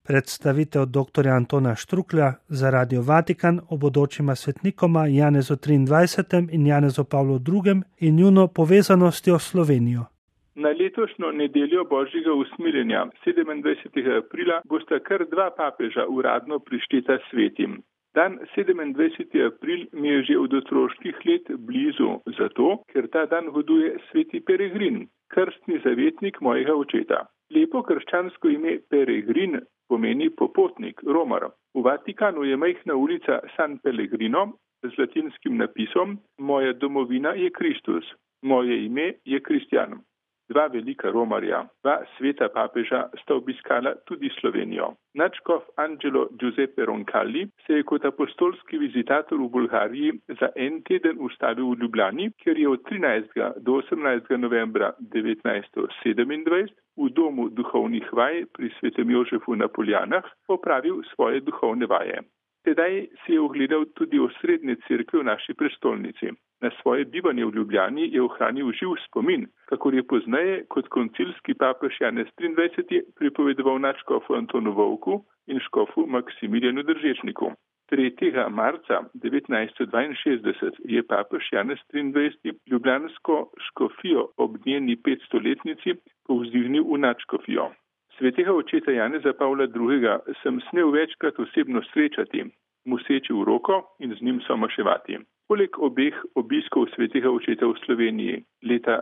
Predstavitev dr. Antona Štruklja za Radio Vatikan o bodočima svetnikoma Janezu 23. in Janezu Pavlu II. In njuno povezanostjo s Slovenijo. Na letošnjo nedeljo Božjega usmiljenja 27. aprila bosta kar dva papeža uradno prišteta svetim. Dan 27. april mi je že od otroških let blizu zato, ker ta dan voduje sveti Peregrin, krstni zavetnik mojega očeta. Lepo krščansko ime Peregrin pomeni popotnik, romar. V Vatikanu je majhna ulica San Pellegrino z latinskim napisom Moja domovina je Kristus, moje ime je Kristjan. Dva velika romarja, dva sveta papeža sta obiskala tudi Slovenijo. Nadškof Angelo Giuseppe Roncalli se je kot apostolski vizitator v Bolgariji za en teden ustavil v Ljubljani, kjer je od 13. do 18. novembra 1927 v domu duhovnih vaj pri svetem Jožefu na Poljanah opravil svoje duhovne vaje. Tedaj si je ogledal tudi osrednje cerkve v naši prestolnici. Na svoje bivanje v Ljubljani je ohranil živ spomin, kakor je pozneje kot koncilski papež Janez 23. pripovedoval nadškofu Antonu Vovku in škofu Maksimiljanu Držečniku. 3. marca 1962 je papež Janez 23. ljubljansko škofijo ob njeni 500-letnici povzdignil v nadškofijo. Svetega očeta Janeza Pavla II. Sem smel večkrat osebno srečati, mu seči v roko in z njim somaševati. Poleg obeh obiskov svetega očeta v Sloveniji leta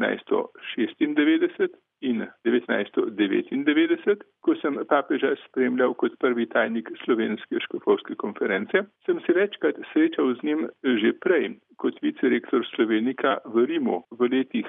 1996 in 1999, ko sem papeža spremljal kot prvi tajnik Slovenske škofovske konference, sem se večkrat srečal z njim že prej kot vicerektor Slovenika v Rimu v letih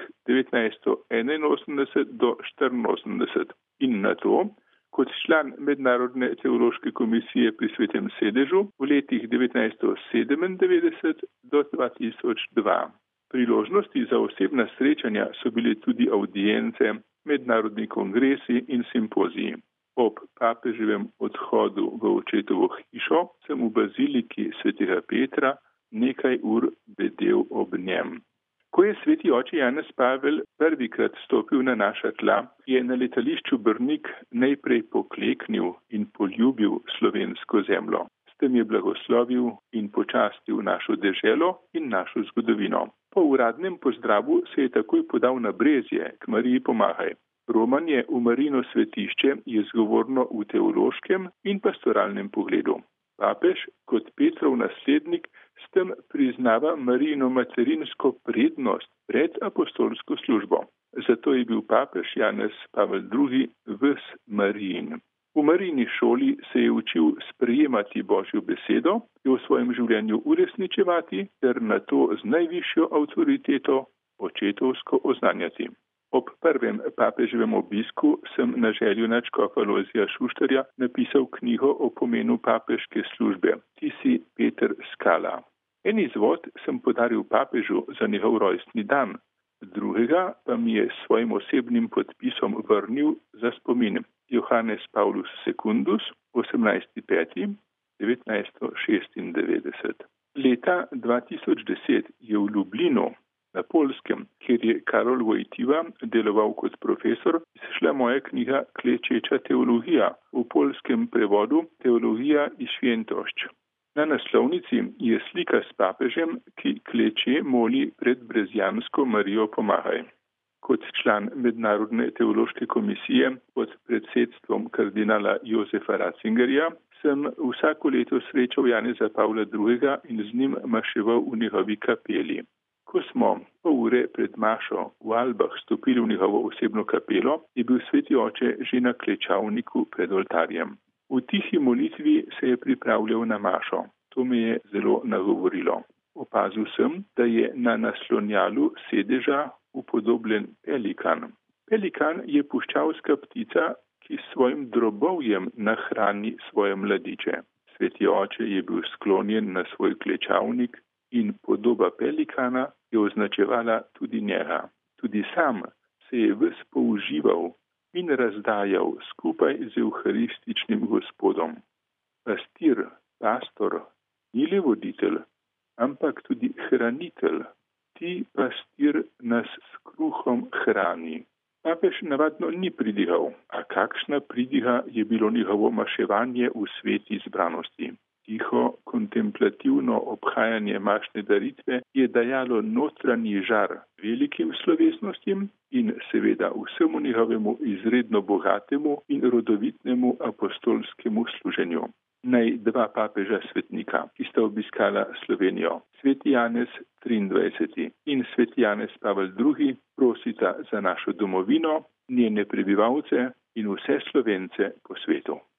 1981 do 1984 in na to kot član Mednarodne teološke komisije pri Svetem sedežu v letih 1997 do 2002. Priložnosti za osebna srečanja so bile tudi audience, mednarodni kongresi in simpoziji. Ob papeževem odhodu v očetovo hišo sem v baziliki svetega Petra nekaj ur bedel ob njem. Ko je sveti oče Janez Pavel prvikrat stopil na naša tla, je na letališču Brnik najprej pokleknil in poljubil slovensko zemljo. S tem je blagoslovil in počastil našo deželo in našo zgodovino. Po uradnem pozdravu se je takoj podal na Brezje k Mariji Pomagaj. Romanje v Marijino svetišče je zgovorno v teološkem in pastoralnem pogledu. Papež kot Petrov naslednik s tem priznava Marijino materinsko prednost pred apostolsko službo. Zato je bil papež Janez Pavel II. Ves Marijin. V Marijini šoli se je učil sprejemati Božjo besedo, jo v svojem življenju uresničevati ter na to z najvišjo avtoriteto očetovsko oznanjati. Ob prvem papeževem obisku sem na željo nadškofa Lojzija Šuštarja napisal knjigo o pomenu papeške službe. Ti si Peter Skala. En izvod sem podaril papežu za njegov rojstni dan, drugega pa mi je s svojim osebnim podpisom vrnil za spomin Johannes Paulus Secundus 18.5.1996. Leta 2010 je v Lublinu na Poljskem, kjer je Karol Wojtyła deloval kot profesor, izšla moja knjiga Klečeča teologija, v poljskem prevodu Teologija iz Świętość. Na naslovnici je slika s papežem, ki kleče moli pred brezjansko Marijo Pomagaj. Kot član Mednarodne teološke komisije pod predsedstvom kardinala Josefa Ratzingerja sem vsako leto srečal Janeza Pavla II. In z njim maševal v njegovi kapeli. Ko smo pol ure pred mašo v Albah stopili v njegovo osebno kapelo, je bil sveti oče že na klečavniku pred oltarjem. V tihi molitvi se je pripravljal na mašo. To me je zelo nagovorilo. Opazil sem, da je na naslonjalu sedeža upodobljen pelikan. Pelikan je puščavska ptica, ki s svojim drobovjem nahrani svoje mladiče. Sveti oče je bil sklonjen na svoj klečavnik in podoba pelikana je označevala tudi njega. Tudi sam se je ves použival in razdajal skupaj z evharističnim gospodom. Pastor, ni le voditelj, ampak tudi hranitelj. Ti pastir nas s kruhom hrani. Papež navadno ni pridigal, a kakšna pridiga je bilo njihovo maševanje v sveti zbranosti. Tiho, kontemplativno obhajanje mašne daritve je dajalo notranji žar velikim slovesnostim in seveda vsemu njihovemu izredno bogatemu in rodovitnemu apostolskemu služenju. Naj dva papeža svetnika, ki sta obiskala Slovenijo, sveti Janez 23. in sveti Janez Pavel II. Prosita za našo domovino, njene prebivalce in vse Slovence po svetu.